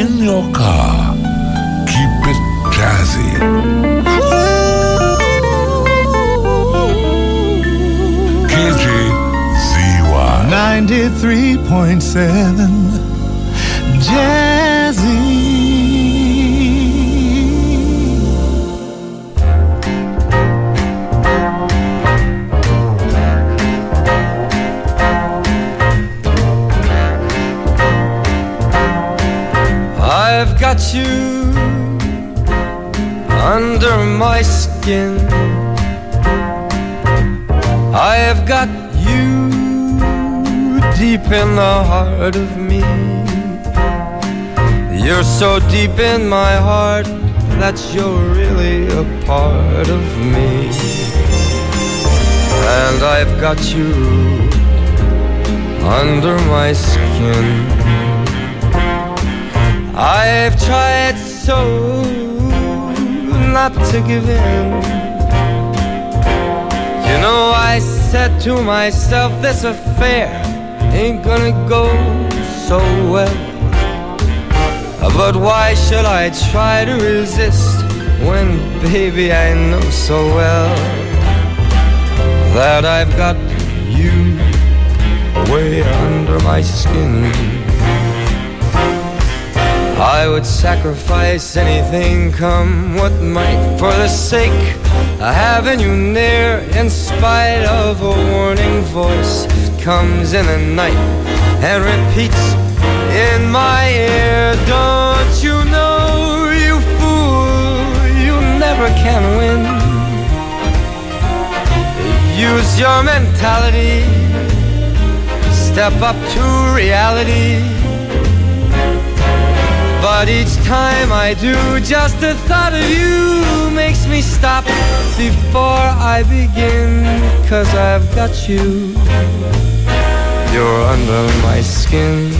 in your car, keep it jazzy. KJZY 93.7 Jazzy. I've got you under my skin. I have got you deep in the heart of me. You're so deep in my heart that you're really a part of me. And I've got you under my skin. I've tried so not to give in. You know, I said to myself, this affair ain't gonna go so well. But why should I try to resist when, baby, I know so well that I've got you way under my skin. I would sacrifice anything, come what might, for the sake of having you near, in spite of a warning voice that comes in the night and repeats in my ear. Don't you know, you fool, you never can win. Use your mentality, step up to reality. But each time I do, just the thought of you makes me stop before I begin. 'Cause I've got you, you're under my skin.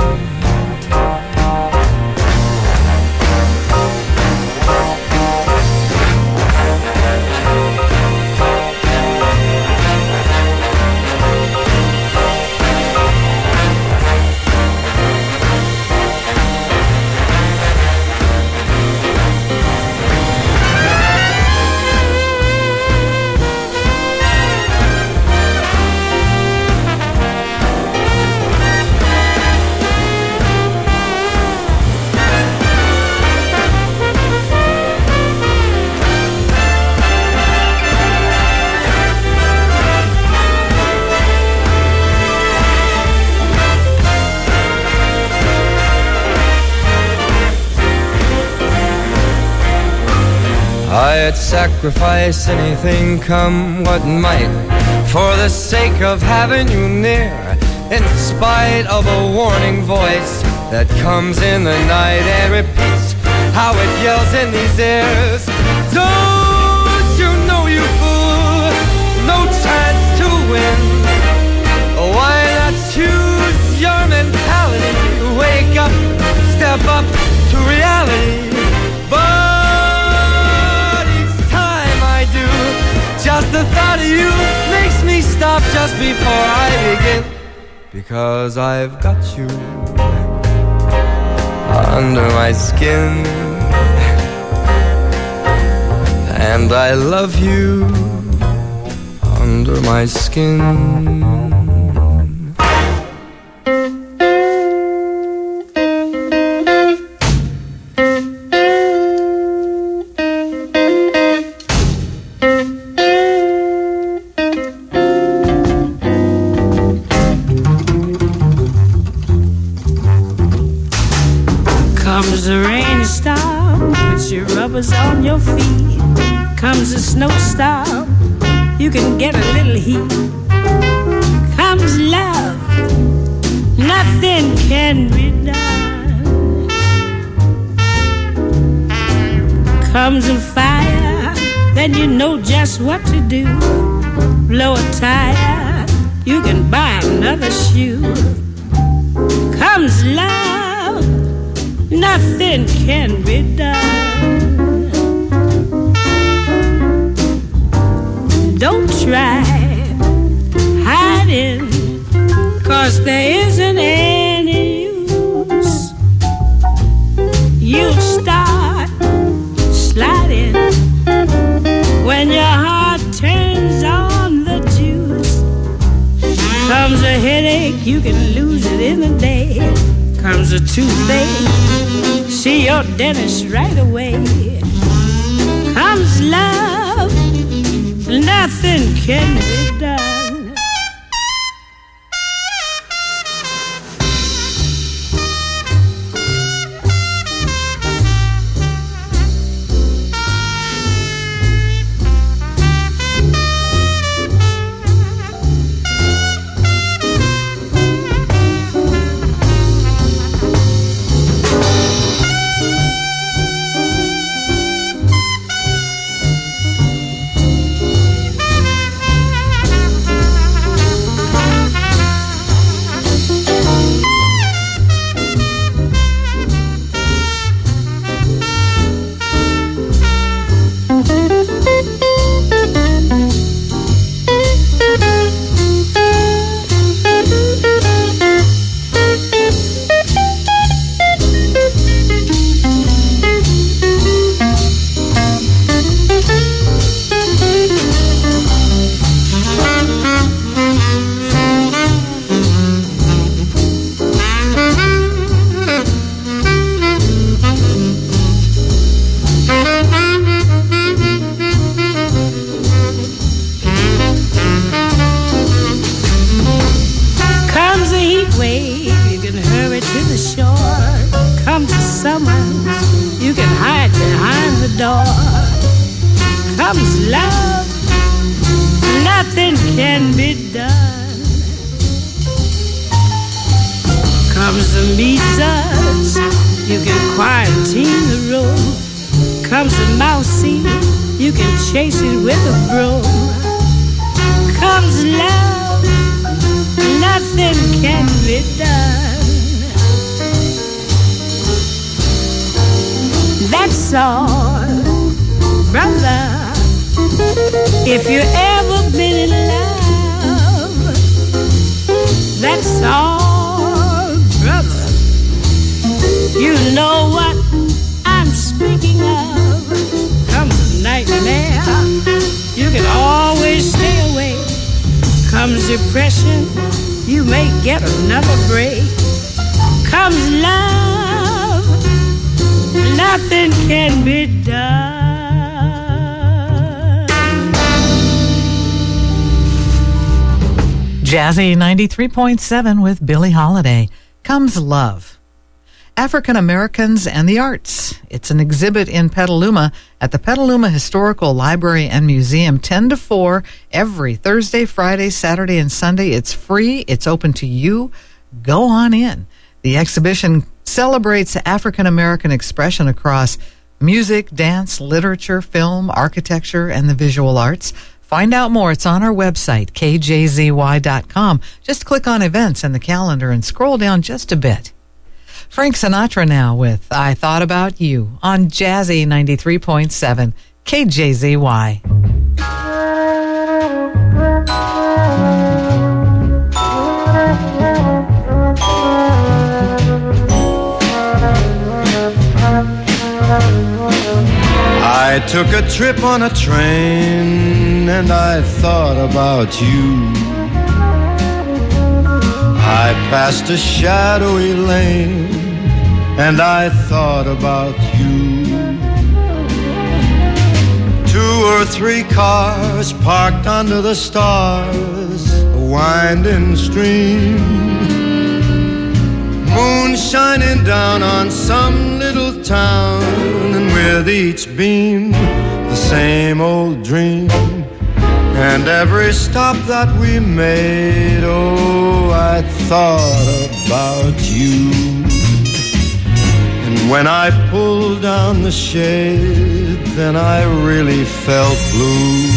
I'd sacrifice anything, come what might, for the sake of having you near, in spite of a warning voice that comes in the night and repeats how it yells in these ears. Don't you know, you fool, no chance to win. Why not choose your mentality? Wake up, step up to reality. Just the thought of you makes me stop just before I begin. Because I've got you under my skin. And I love you under my skin. On your feet comes a snowstorm, you can get a little heat. Comes love, nothing can be done. Comes a fire, then you know just what to do. Blow a tire, you can buy another shoe. Comes love, nothing can be done. Don't try hiding, 'cause there isn't any use. you can lose it in a day. Comes a toothache, see your dentist right away. Comes love, nothing can be done. Chase it with a broom. Comes love, nothing can be done. That's all, brother. If you ever been in love, that's all, brother. You know what I'm speaking of. Comes a nightmare, you can always stay away. Comes depression, you may get another break. Comes love, nothing can be done. Jazzy 93.7 with Billie Holiday. Comes love. African Americans and the Arts. It's an exhibit in Petaluma at the Petaluma Historical Library and Museum, 10 to 4, every Thursday, Friday, Saturday, and Sunday. It's free. It's open to you. Go on in. The exhibition celebrates African American expression across music, dance, literature, film, architecture, and the visual arts. Find out more. It's on our website, kjzy.com. Just click on events in the calendar and scroll down just a bit. Frank Sinatra now with I Thought About You on Jazzy 93.7 KJZY. I took a trip on a train and I thought about you. I passed a shadowy lane and I thought about you. 2 or 3 cars parked under the stars, a winding stream, moon shining down on some little town, and with each beam the same old dream. And every stop that we made, oh, I thought about you. And when I pulled down the shade, then I really felt blue.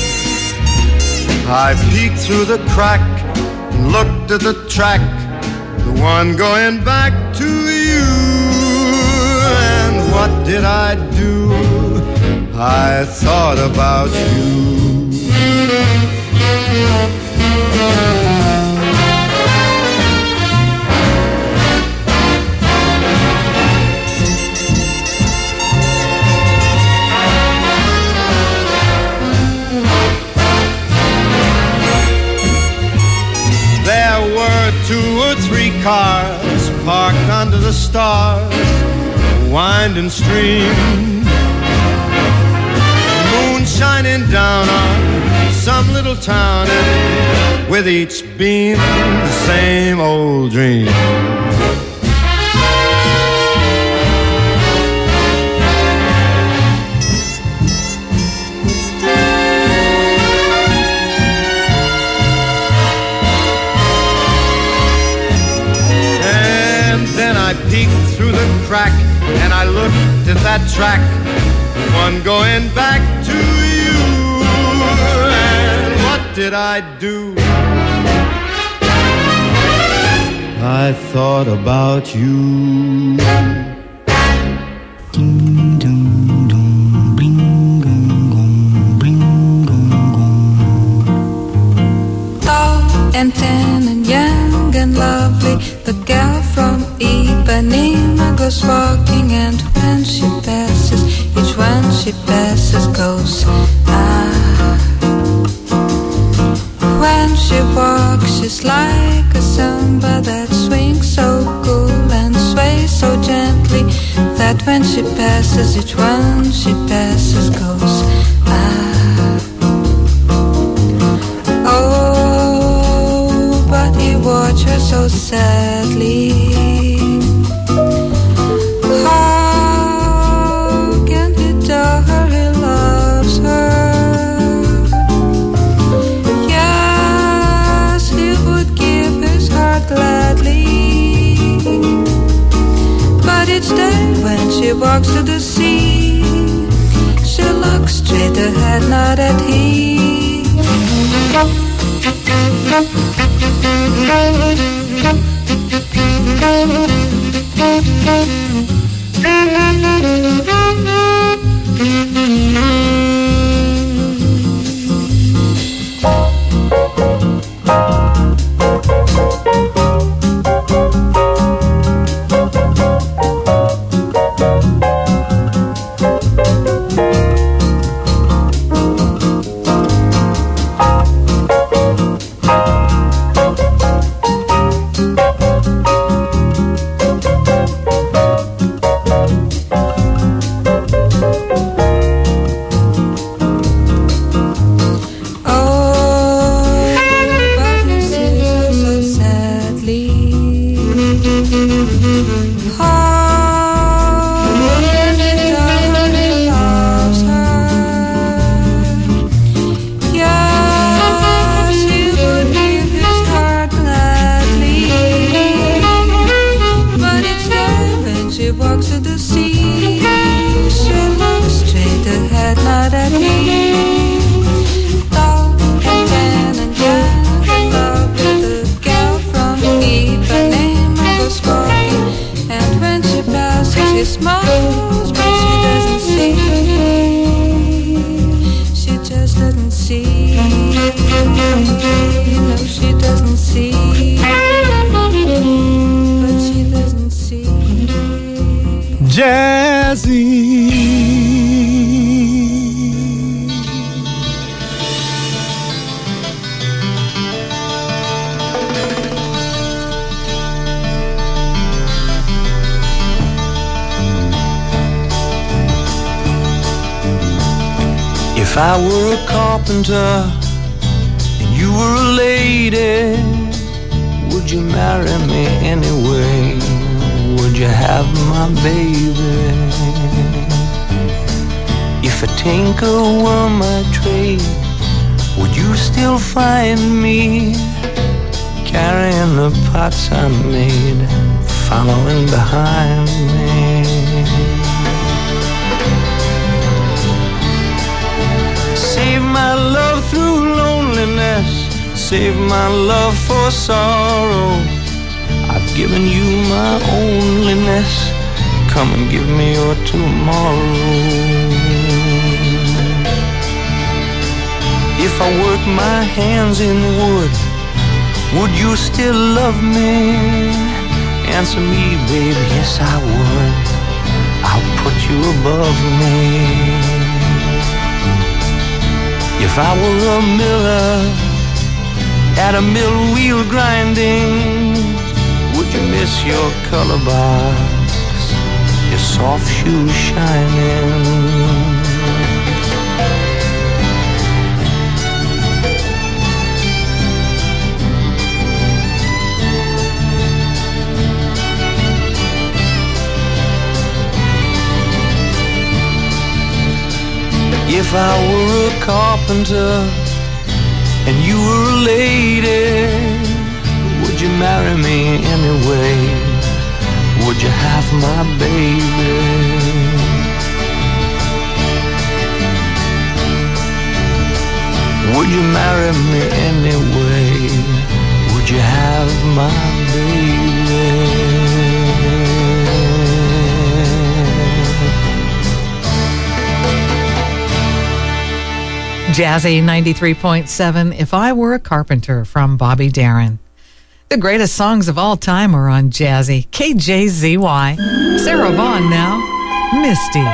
I peeked through the crack and looked at the track, the one going back to you. And what did I do? I thought about you. There were 2 under the stars, winding stream, moon shining down on some little town, and with each beam the same old dream. I peeked through the crack and I looked at that track, one going back to you. And what did I do? I thought about you. Tall and tan and young and lovely, the gal from Ipanema goes walking, and when she passes, each one she passes goes ah. When she walks, she's like a samba that swings so cool and sways so gently, that when she passes, each one she passes goes ah. Oh, but he watched her so sadly. Each day when she walks to the sea, she looks straight ahead, not at him. If I were a carpenter and you were a lady, would you marry me anyway? Would you have my baby? If a tinker were my trade, would you still find me carrying the pots I made, following behind me? Save my love through loneliness, save my love for sorrow. I've given you my onlyness, come and give me your tomorrow. If I work my hands in wood, would you still love me? Answer me, baby, yes I would. I'll put you above me. If I were a miller at a mill wheel grinding, Would you miss your color box, your soft shoes shining? If I were a carpenter and you were a lady, would you marry me anyway? Would you have my baby? Would you marry me anyway? Would you have my baby? Jazzy 93.7, If I Were a Carpenter, from Bobby Darin. The greatest songs of all time are on Jazzy. KJZY. Sarah Vaughan now. Misty.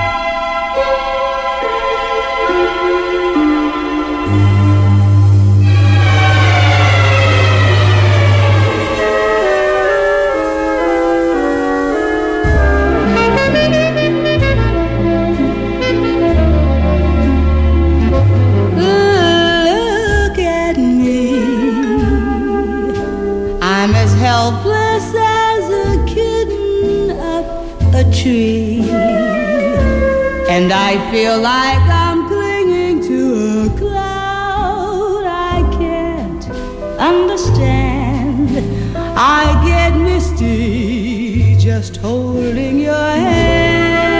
Helpless as a kitten up a tree, and I feel like I'm clinging to a cloud I can't understand. I get misty just holding your hand.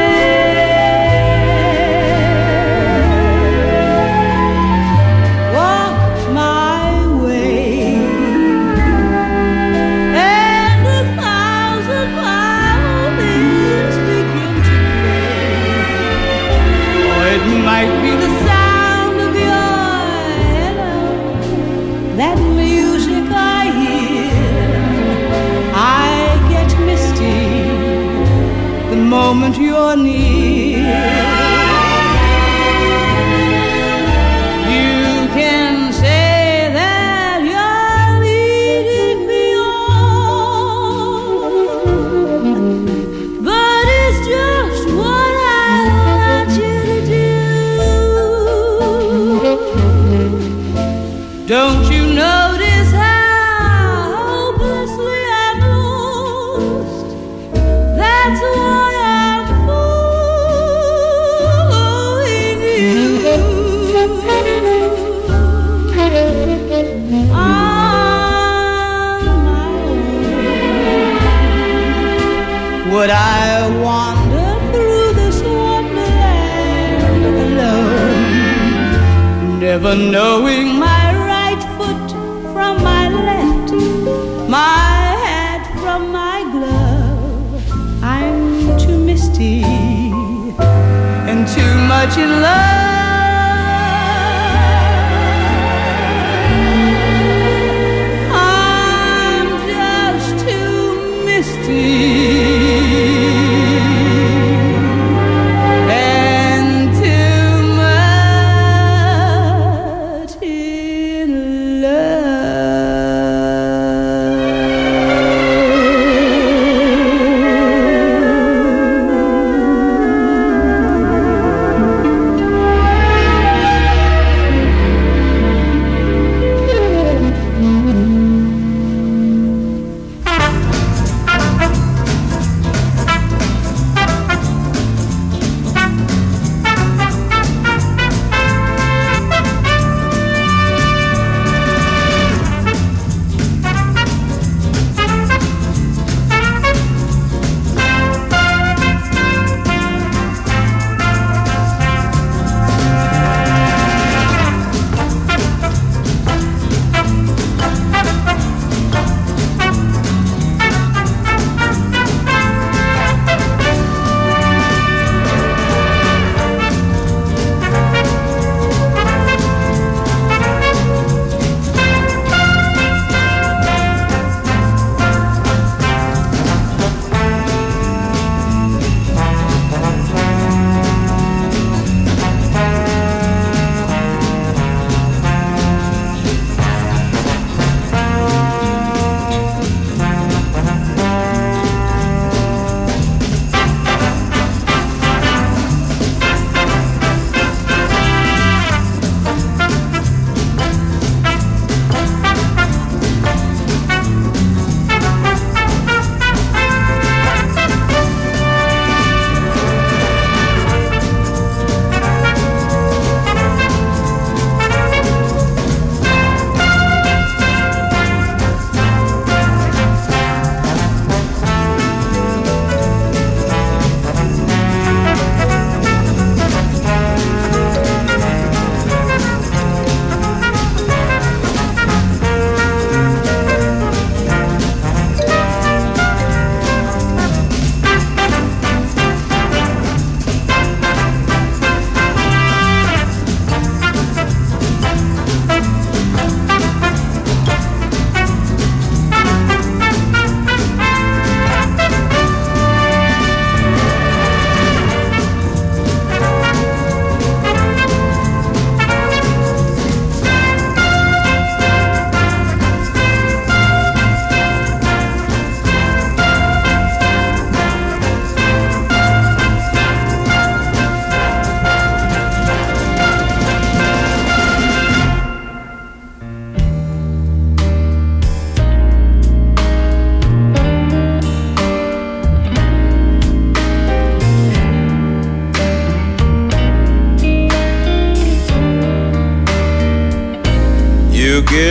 Might be the sound of your hello, that music I hear. I get misty the moment you're near. You can say that you're leading me on, but it's just what I want you to do. Don't you notice how hopelessly I'm lost? That's why I'm fooling you. On my own, would I wander through this wonderland alone, never knowing my from my left, my hat from my glove? I'm too misty and too much in love. I'm just too misty.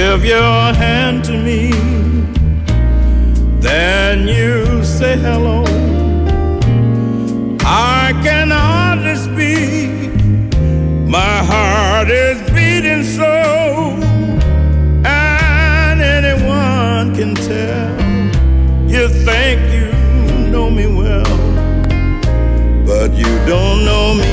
give your hand to me, then you say hello. I can hardly speak, my heart is beating so, and anyone can tell. You think you know me well, but you don't know me.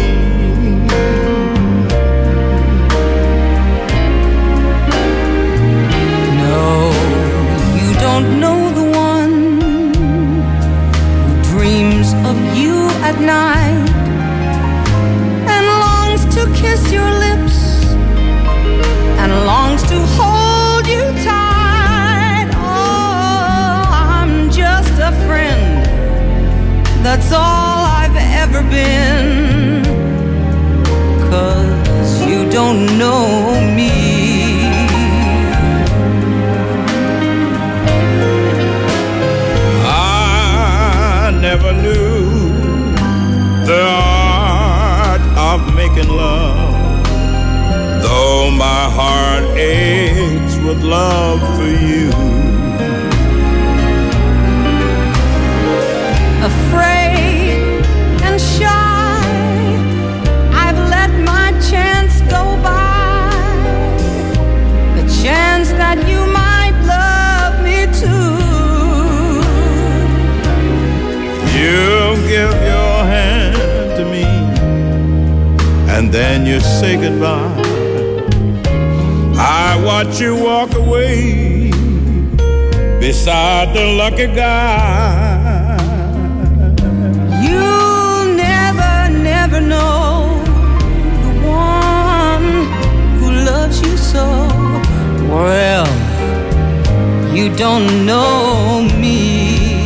No, you don't know the one who dreams of you at night and longs to kiss your lips and longs to hold you tight. Oh, I'm just a friend, that's all I've ever been, 'cause you don't know me. Never knew the art of making love, though my heart aches with love for you. Afraid and shy, I've let my chance go by, the chance that you might love me too. You give your hand to me, and then you say goodbye. I watch you walk away beside the lucky guy. You'll never know the one who loves you so. Well, you don't know me.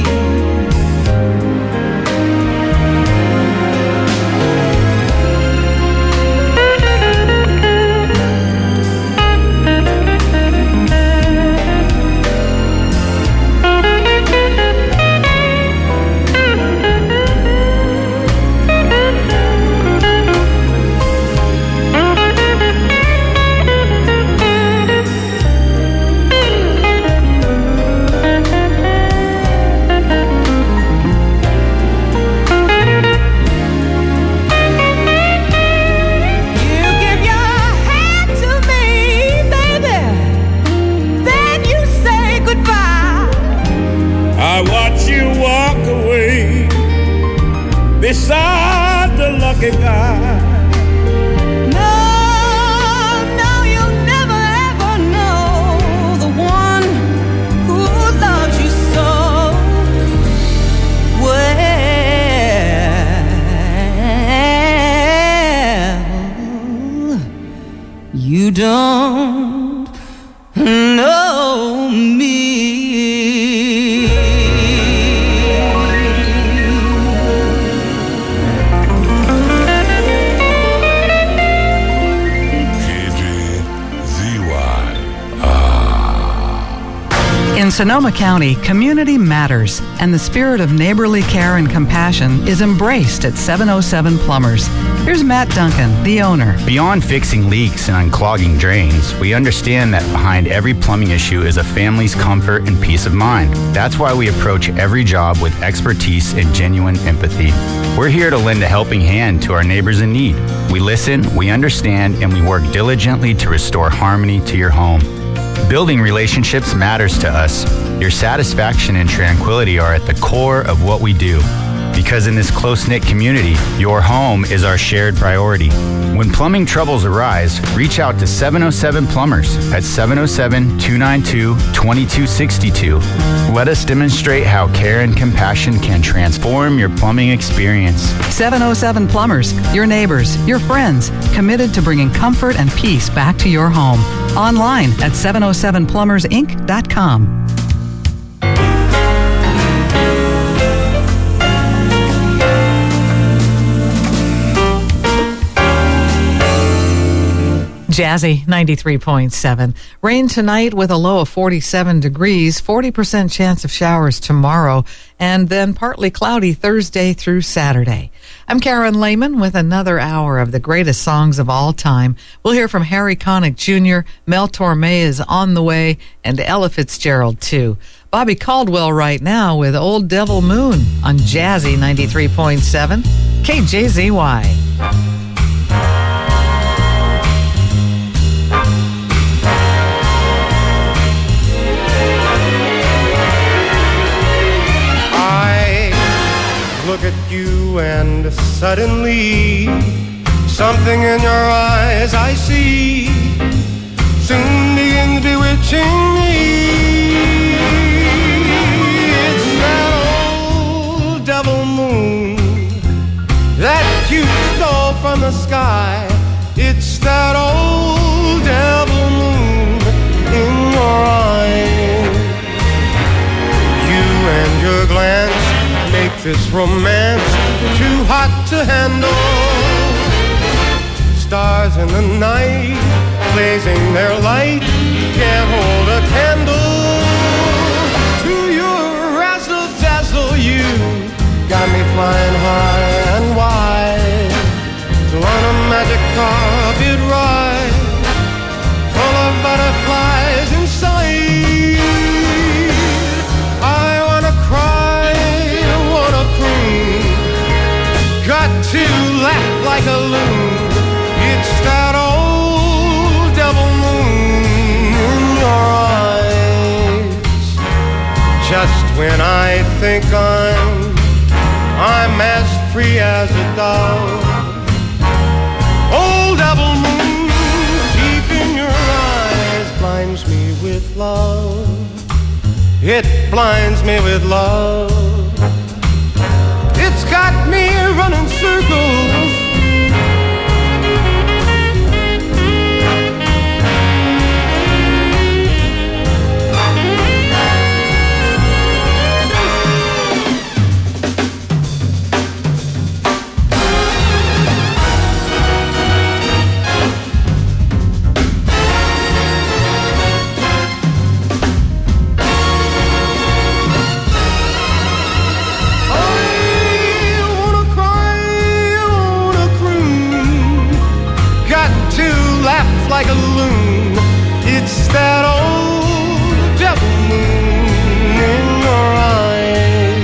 Beside the lucky guy. No, you'll never ever know the one who loves you so well. You don't know me. In Sonoma County, community matters, and the spirit of neighborly care and compassion is embraced at 707 Plumbers. Here's Matt Duncan, the owner. Beyond fixing leaks and unclogging drains, we understand that behind every plumbing issue is a family's comfort and peace of mind. That's why we approach every job with expertise and genuine empathy. We're here to lend a helping hand to our neighbors in need. We listen, we understand, and we work diligently to restore harmony to your home. Building relationships matters to us. Your satisfaction and tranquility are at the core of what we do. Because in this close-knit community, your home is our shared priority. When plumbing troubles arise, reach out to 707 Plumbers at 707-292-2262. Let us demonstrate how care and compassion can transform your plumbing experience. 707 Plumbers, your neighbors, your friends, committed to bringing comfort and peace back to your home. Online at 707plumbersinc.com. Jazzy 93.7. Rain tonight with a low of 47 degrees, 40% chance of showers tomorrow, and then partly cloudy Thursday through Saturday. I'm Karen Lehman with another hour of the greatest songs of all time. We'll hear from Harry Connick Jr., Mel Torme is on the way, and Ella Fitzgerald too. Bobby Caldwell right now with Old Devil Moon on Jazzy 93.7 KJZY. Look at you and suddenly something in your eyes I see soon begins bewitching me. It's that old devil moon that you stole from the sky. It's that old devil moon in your eyes. You and your glance make this romance too hot to handle. Stars in the night, blazing their light, can't hold a candle to your razzle-dazzle. You got me flying high and wide, so on a magic carpet ride, full of butterflies inside. I wanna cry, got to laugh like a loon. It's that old devil moon in your eyes. Just when I think I'm as free as a dove, old devil moon deep in your eyes blinds me with love. It blinds me with love. It's got me running circles. Like a loon, it's that old devil moon in your eyes.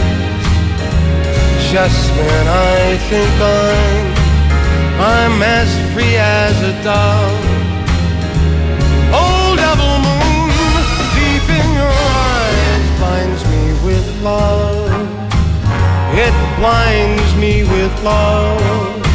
Just when I think I'm as free as a dove, old devil moon deep in your eyes blinds me with love. It blinds me with love.